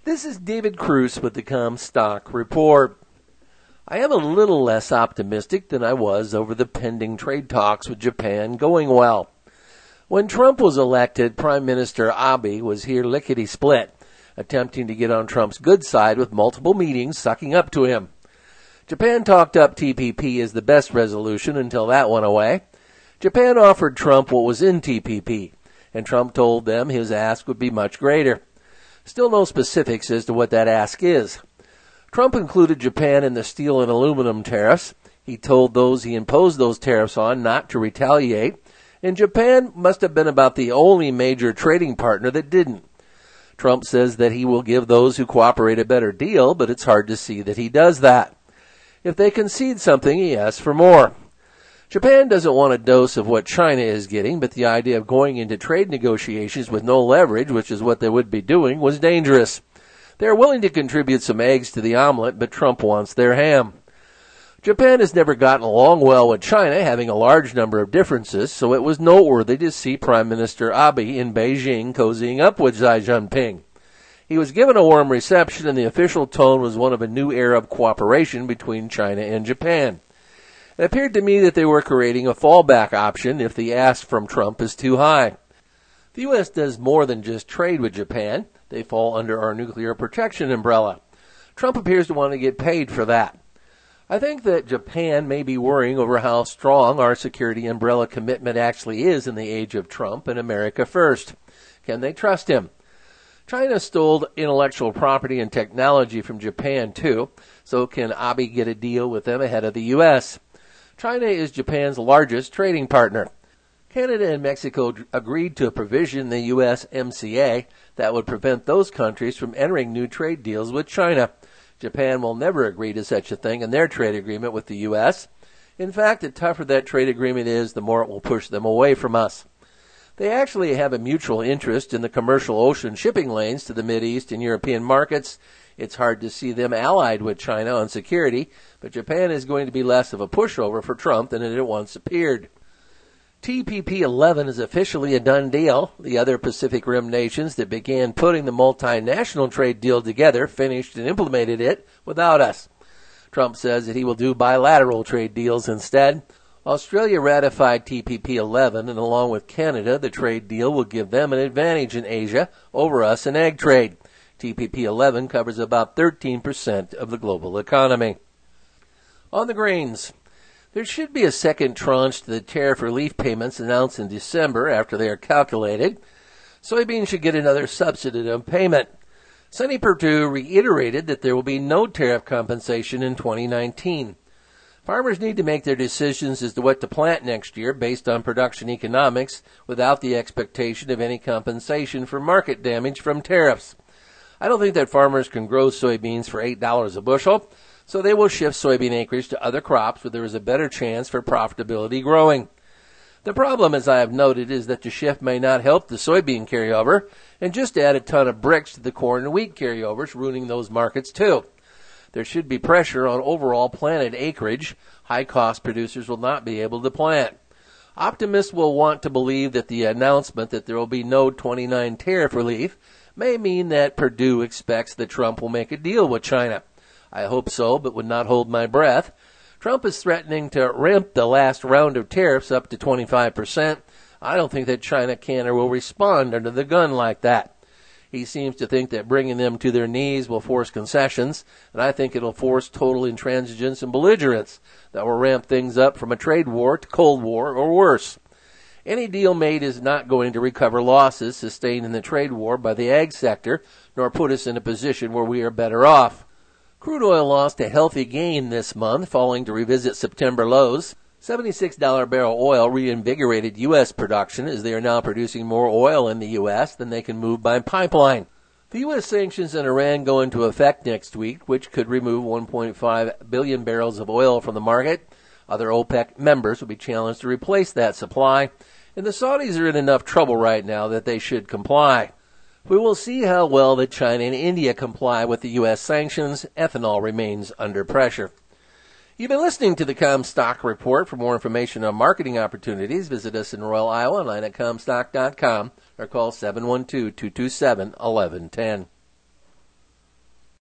This is David Cruz with the Comstock Report. I am a little less optimistic than I was over the pending trade talks with Japan going well. When Trump was elected, Prime Minister Abe was here lickety-split, attempting to get on Trump's good side with multiple meetings sucking up to him. Japan talked up TPP as the best resolution until that went away. Japan offered Trump what was in TPP, and Trump told them his ask would be much greater. Still no specifics as to what that ask is. Trump included Japan in the steel and aluminum tariffs. He told those he imposed those tariffs on not to retaliate, and Japan must have been about the only major trading partner that didn't. Trump says that he will give those who cooperate a better deal, but it's hard to see that he does that. If they concede something, he asks for more. Japan doesn't want a dose of what China is getting, but the idea of going into trade negotiations with no leverage, which is what they would be doing, was dangerous. They are willing to contribute some eggs to the omelet, but Trump wants their ham. Japan has never gotten along well with China, having a large number of differences, so it was noteworthy to see Prime Minister Abe in Beijing cozying up with Xi Jinping. He was given a warm reception, and the official tone was one of a new era of cooperation between China and Japan. It appeared to me that they were creating a fallback option if the ask from Trump is too high. The U.S. does more than just trade with Japan. They fall under our nuclear protection umbrella. Trump appears to want to get paid for that. I think that Japan may be worrying over how strong our security umbrella commitment actually is in the age of Trump and America first. Can they trust him? China stole intellectual property and technology from Japan, too, so can Abe get a deal with them ahead of the U.S.? China is Japan's largest trading partner. Canada and Mexico agreed to a provision in the USMCA that would prevent those countries from entering new trade deals with China. Japan will never agree to such a thing in their trade agreement with the U.S. In fact, the tougher that trade agreement is, the more it will push them away from us. They actually have a mutual interest in the commercial ocean shipping lanes to the Mideast and European markets. It's hard to see them allied with China on security, but Japan is going to be less of a pushover for Trump than it once appeared. TPP 11 is officially a done deal. The other Pacific Rim nations that began putting the multinational trade deal together finished and implemented it without us. Trump says that he will do bilateral trade deals instead. Australia ratified TPP 11, and along with Canada, the trade deal will give them an advantage in Asia over us in ag trade. TPP 11 covers about 13% of the global economy. On the grains, there should be a second tranche to the tariff relief payments announced in December after they are calculated. Soybeans should get another substantive payment. Sonny Perdue reiterated that there will be no tariff compensation in 2019. Farmers need to make their decisions as to what to plant next year based on production economics without the expectation of any compensation for market damage from tariffs. I don't think that farmers can grow soybeans for $8 a bushel, so they will shift soybean acreage to other crops where there is a better chance for profitability growing. The problem, as I have noted, is that the shift may not help the soybean carryover and just add a ton of bricks to the corn and wheat carryovers, ruining those markets too. There should be pressure on overall planted acreage. High-cost producers will not be able to plant. Optimists will want to believe that the announcement that there will be no 29 tariff relief may mean that Perdue expects that Trump will make a deal with China. I hope so, but would not hold my breath. Trump is threatening to ramp the last round of tariffs up to 25%. I don't think that China can or will respond under the gun like that. He seems to think that bringing them to their knees will force concessions, and I think it'll force total intransigence and belligerence that will ramp things up from a trade war to Cold War or worse. Any deal made is not going to recover losses sustained in the trade war by the ag sector, nor put us in a position where we are better off. Crude oil lost a healthy gain this month, falling to revisit September lows. $76 barrel oil reinvigorated U.S. production as they are now producing more oil in the U.S. than they can move by pipeline. The U.S. sanctions on Iran go into effect next week, which could remove 1.5 billion barrels of oil from the market. Other OPEC members will be challenged to replace that supply, and the Saudis are in enough trouble right now that they should comply. We will see how well that China and India comply with the U.S. sanctions. Ethanol remains under pressure. You've been listening to the Comstock Report. For more information on marketing opportunities, visit us in Royal, Iowa, online at Comstock.com, or call 712-227-1110.